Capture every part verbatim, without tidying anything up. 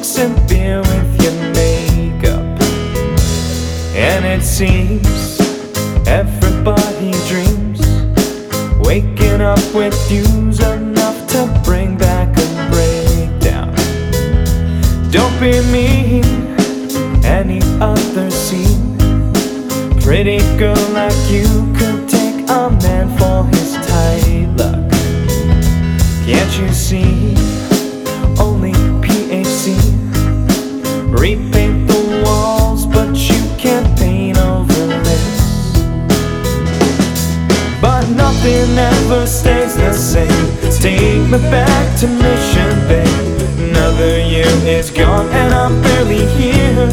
drinks and beer with your makeup. And it seems everybody dreams waking up with you's enough to bring back a breakdown. Don't be mean, any other scene. Pretty girl like you could take a man for his tight luck. Can't you see? Only P H C. Repaint the walls, but you can't paint over this. But nothing ever stays the same. Take me back to Mission Bay. Another year is gone and I'm barely here.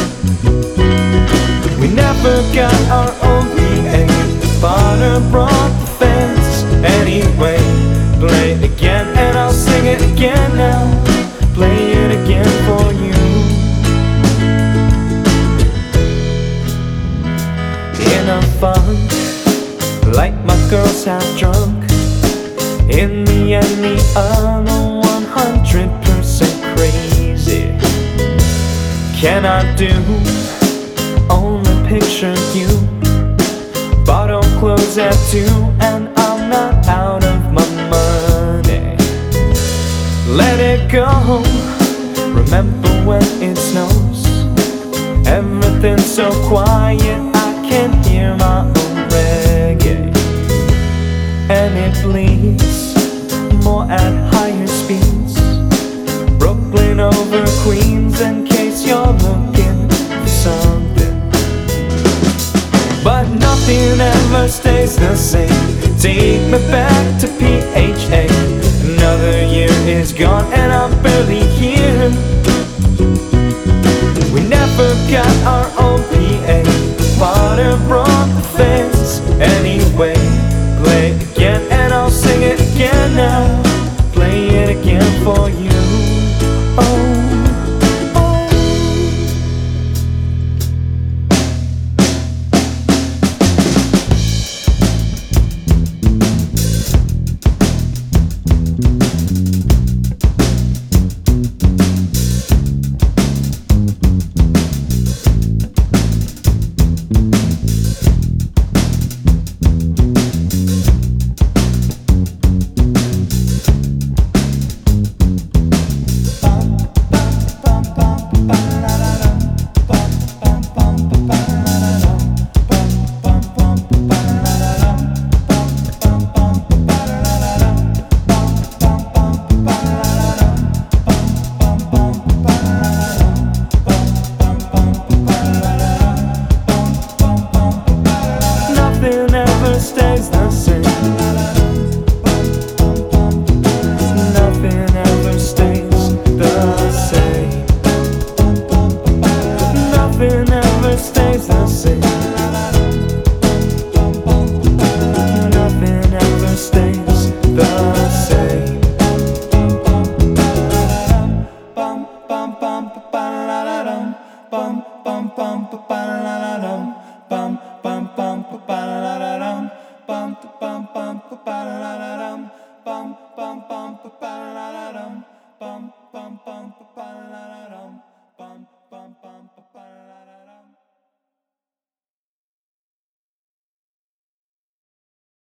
We never got our own P A. Father brought the fence anyway. Play it again and I'll sing it again now. Play it again for you. In a funk, like my girl's half drunk. In the end, the other one hundred percent crazy. Can I do? Only picture you. Bottle close at two and I'm not out of my money. Let it go. Remember when it snows? Everything's so quiet I can't hear my own reggae. And it bleeds more at higher speeds. Brooklyn over Queens, in case you're looking for something. But nothing ever stays the same. Take me back to P H A. Another year is gone and I'm barely here. We never got our own P A. Water brought the fence anyway. Play it again and I'll sing it again now. Play it again for you. Oh. Nothing ever stays the same. Nothing ever stays the same. Nothing ever stays the same. Nothing ever stays the same. Bum bum bum ba la la dum. Bum bum bum ba la la dum. Bum bum bum ba la la dum. Bum bum bum ba la la dum. Bum bum bum ba la la dum. Bum bum bum ba la la dum. Bum bum bum